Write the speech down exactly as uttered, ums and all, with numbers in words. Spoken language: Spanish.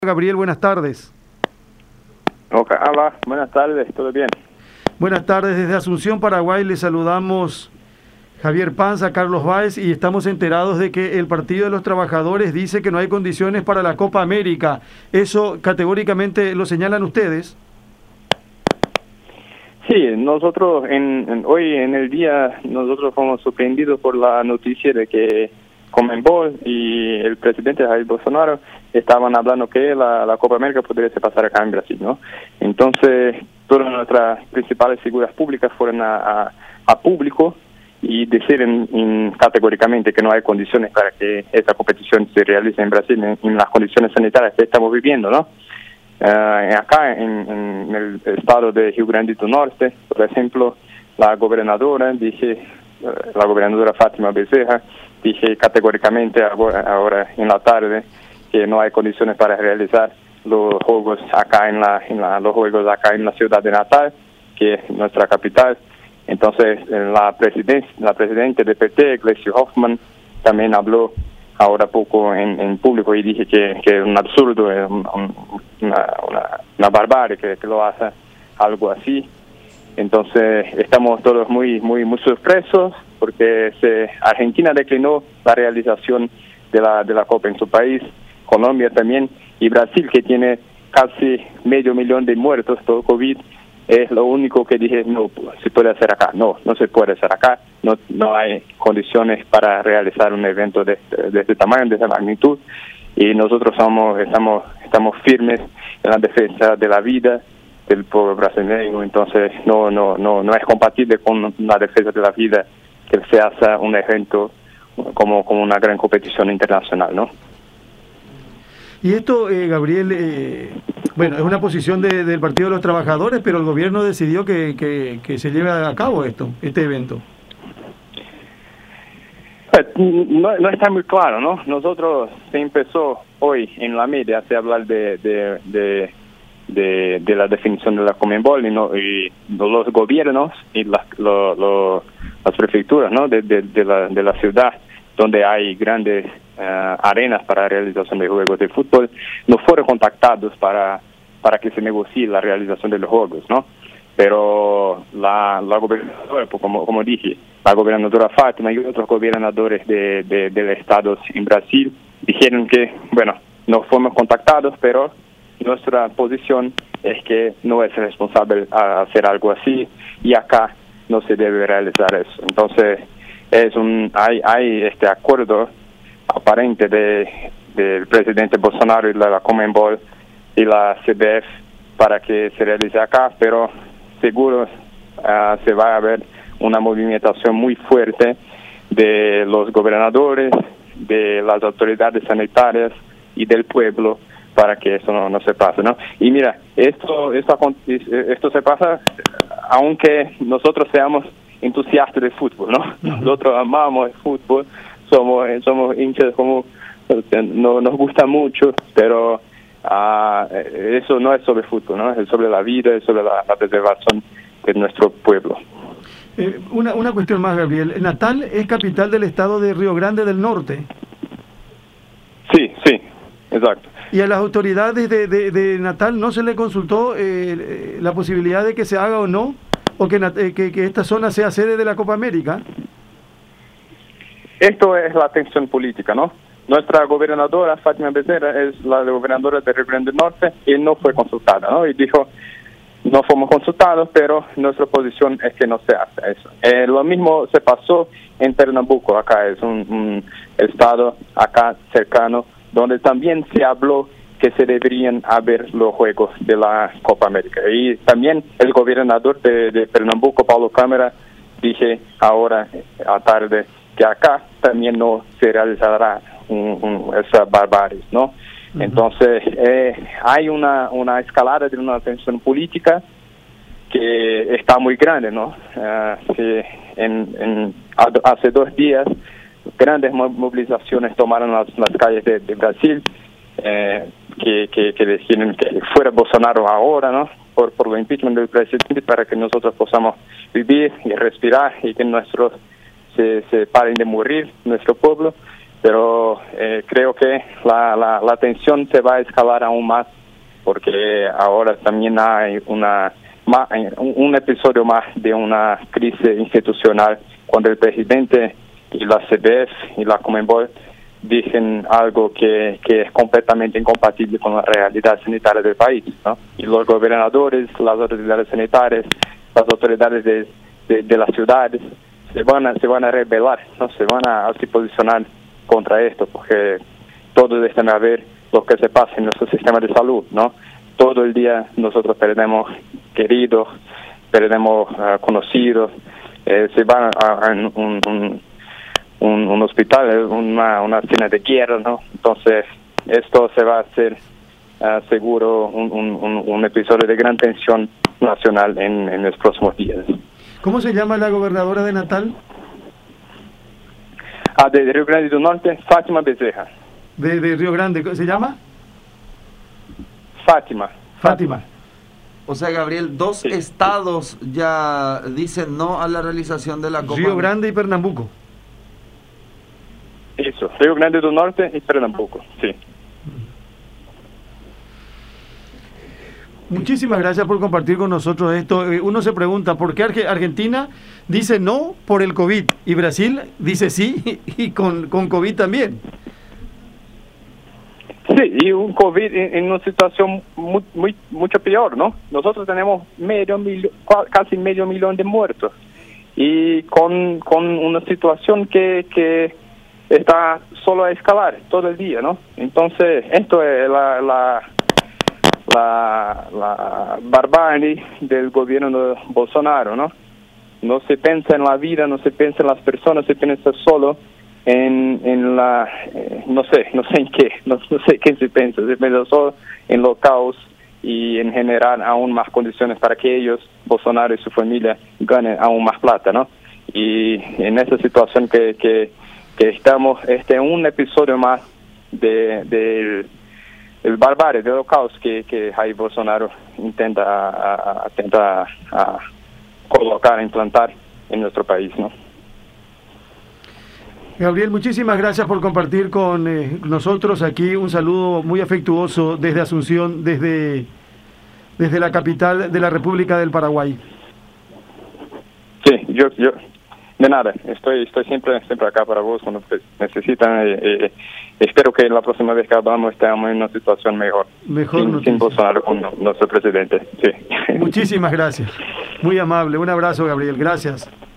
Gabriel, buenas tardes. Ok, hola, buenas tardes, ¿todo bien? Buenas tardes, desde Asunción, Paraguay, le saludamos Javier Panza, Carlos Báez, y estamos enterados de que el Partido de los Trabajadores dice que no hay condiciones para la Copa América. ¿Eso categóricamente lo señalan ustedes? Sí, nosotros en, en, hoy en el día, nosotros fuimos sorprendidos por la noticia de que Conmebol y el presidente Jair Bolsonaro estaban hablando que la, la Copa América podría se pasar acá en Brasil, ¿no? Entonces, todas nuestras principales figuras públicas fueron a, a, a público y deciden en, categóricamente que no hay condiciones para que esta competición se realice en Brasil en, en las condiciones sanitarias que estamos viviendo, ¿no? Uh, acá en, en el estado de Rio Grande do Norte, por ejemplo, la gobernadora, dije, uh, la gobernadora Fátima Bezerra, dije categóricamente ahora, ahora en la tarde que no hay condiciones para realizar los juegos acá en la, en la los juegos acá en la ciudad de Natal, que es nuestra capital. Entonces la presidente la presidenta de P T, Gleisi Hoffmann, también habló ahora poco en, en público y dije que, que es un absurdo, es un, un, una, una, una barbarie que, que lo haga algo así. Entonces estamos todos muy muy muy sorpresos porque se, Argentina declinó la realización de la de la Copa en su país, Colombia también, y Brasil, que tiene casi medio millón de muertos por COVID, es lo único que dije no se puede hacer acá. No, no se puede hacer acá. No no hay condiciones para realizar un evento de, de este tamaño, de esta magnitud, y nosotros somos estamos estamos firmes en la defensa de la vida del pueblo brasileño. Entonces no no no no es compatible con la defensa de la vida que se haga un evento como como una gran competición internacional, ¿no? Y esto, eh, Gabriel, eh, bueno, es una posición de, del Partido de los Trabajadores, pero el gobierno decidió que, que, que se lleve a cabo esto, este evento. No, no está muy claro, ¿no? Nosotros se empezó hoy en la media a hablar de, de, de, de, de la definición de la Conmebol y, no, y los gobiernos y la, lo, lo, las prefecturas, ¿no? de, de, de, la, de la ciudad donde hay grandes uh, arenas para la realización de juegos de fútbol, no fueron contactados para para que se negocie la realización de los juegos, ¿no? Pero la, la gobernadora, como, como dije, la gobernadora Fátima y otros gobernadores de, de, de estados en Brasil dijeron que, bueno, no fuimos contactados, pero nuestra posición es que no es responsable a hacer algo así y acá no se debe realizar eso. Entonces, es un hay hay este acuerdo aparente de del presidente Bolsonaro y la Conmebol y la C B F para que se realice acá, pero seguro uh, se va a ver una movimentación muy fuerte de los gobernadores, de las autoridades sanitarias y del pueblo para que eso no, no se pase, ¿no? Y mira, esto esto esto se pasa aunque nosotros seamos entusiastas del fútbol, ¿no? Nosotros amamos el fútbol, somos somos hinchas, como no, nos gusta mucho, pero uh, eso no es sobre fútbol, ¿no? Es sobre la vida, es sobre la, la preservación de nuestro pueblo. Eh, una, una cuestión más, Gabriel. Natal es capital del estado de Río Grande del Norte. Sí, sí, exacto. ¿Y a las autoridades de, de, de Natal no se le consultó eh, la posibilidad de que se haga o no? ¿O que, que, que esta zona sea sede de la Copa América? Esto es la tensión política, ¿no? Nuestra gobernadora, Fátima Bezerra, es la gobernadora de Rio Grande do Norte y no fue consultada, ¿no? Y dijo, no fuimos consultados, pero nuestra posición es que no se hace eso. Eh, lo mismo se pasó en Pernambuco, acá es un, un estado acá cercano, donde también se habló que se deberían haber los juegos de la Copa América. Y también el gobernador de, de Pernambuco, Paulo Câmara, dije ahora a tarde que acá también no se realizará un, un, esa barbarie, ¿no? Uh-huh. Entonces, eh, hay una, una escalada de una tensión política que está muy grande, ¿no? Uh, que en, en, hace dos días grandes movilizaciones tomaron las, las calles de, de Brasil, eh, que, que, que decían que fuera Bolsonaro ahora, ¿no? Por, por el impeachment del presidente, para que nosotros podamos vivir y respirar y que nuestros se, se paren de morir, nuestro pueblo. pero eh, creo que la, la, la tensión se va a escalar aún más, porque ahora también hay una más, un, un episodio más de una crisis institucional, cuando el presidente y la C B F y la Conmebol dicen algo que, que es completamente incompatible con la realidad sanitaria del país, ¿no? Y los gobernadores, las autoridades sanitarias, las autoridades de, de, de las ciudades se van a, se van a rebelar, ¿no? Se van a así posicionar contra esto, porque todos están a ver lo que se pasa en nuestro sistema de salud, ¿no? Todo el día nosotros perdemos queridos, perdemos uh, conocidos, eh, se van a, a un, un, un, un hospital, una, una escena de guerra, ¿no? Entonces, esto se va a hacer uh, seguro un, un, un episodio de gran tensión nacional en, en los próximos días. ¿Cómo se llama la gobernadora de Natal? Ah, de Río Grande do Norte, Fátima Bezerra. De, de Río Grande, ¿se llama? Fátima. Fátima. O sea, Gabriel, dos Sí. estados ya dicen no a la realización de la Copa. Río Grande y Pernambuco. Eso, Río Grande do Norte y Pernambuco, sí. Muchísimas gracias por compartir con nosotros esto. Eh, Uno se pregunta, ¿por qué Arge- Argentina dice no por el COVID y Brasil dice sí y con, con COVID también? Sí, y un COVID en, en una situación muy, muy, mucho peor, ¿no? Nosotros tenemos medio millón, casi medio millón de muertos y con, con una situación que, que está solo a escalar todo el día, ¿no? Entonces, esto es la, la, la, la barbarie del gobierno de Bolsonaro, ¿no? No se piensa en la vida, no se piensa en las personas, se piensa solo en, en la, eh, no sé, no sé en qué, no, no sé qué se piensa, se piensa solo en los caos y en generar aún más condiciones para que ellos, Bolsonaro y su familia, ganen aún más plata, ¿no? Y en esa situación que, que, que estamos, este es un episodio más de, de el barbarie, del caos que, que Jair Bolsonaro intenta, a, a, intenta a colocar, a implantar en nuestro país, ¿no? Gabriel, muchísimas gracias por compartir con eh, nosotros aquí. Un saludo muy afectuoso desde Asunción, desde, desde la capital de la República del Paraguay. Sí, yo, yo, de nada, estoy, estoy siempre, siempre acá para vos cuando necesitan. Eh, eh, espero que la próxima vez que hablamos estemos en una situación mejor. Mejor sin, sin Bolsonaro con nuestro presidente. Sí. Muchísimas gracias. Muy amable. Un abrazo, Gabriel. Gracias.